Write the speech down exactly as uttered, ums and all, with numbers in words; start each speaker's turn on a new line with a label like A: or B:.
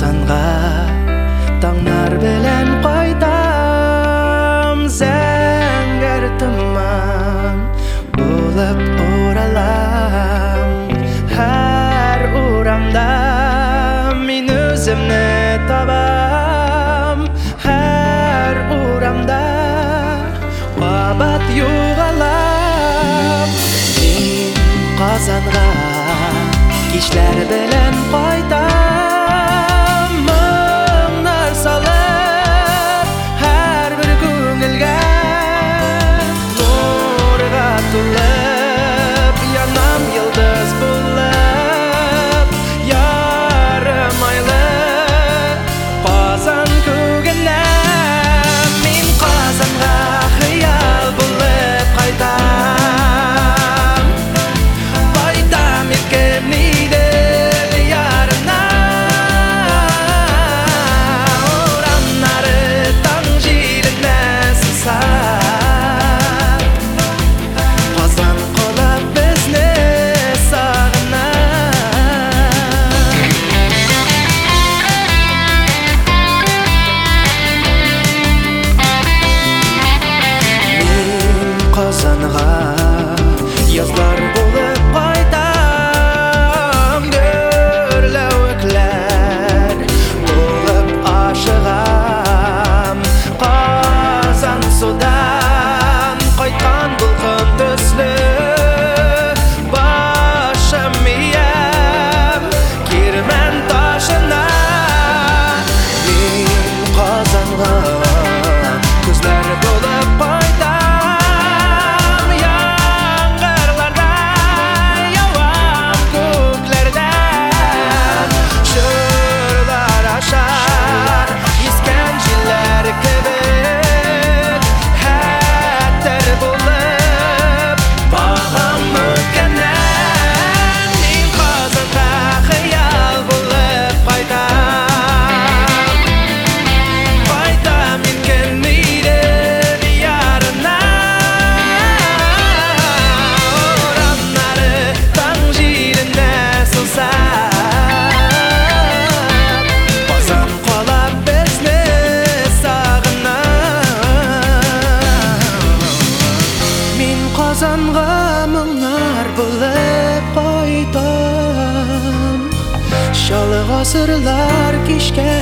A: Казанга таңнар белән кайтам, зәңгәр тыман булып уралам. Һәр урамда мин үземне табам, һәр урамда кабат югалам. Мин Казанга кичләр белән кайтам, моңнар салып һәр бер күңелгә, нурга тулып янам йолдыз булып, ярым айлы Казан күгенә. Мин Казанга хыял булып кайтам, кайтам иркен идел ярына. Урамнары таң җиленә сызсап, Казан калап безне сагына. Казанга язлар булып кайтам, гөрләвекләр булып ашыгам. Казан судан кайткан дулкын төсле, башым иям кирмән ташына. Мин Казанга күзләр булып кайтам, яңгырларда явам күкләрдән. Чырлар ашар искән җилләр кебек, хәтер булып багам үткәннән. Мин Казанга хыял булып кайтам, кайтам иркен идел ярына. Урамнары таң җиленә сылсап, Казан калап безне сагына. Мин Казанга моңнар булып кайтам, чалы гасырлар кичкән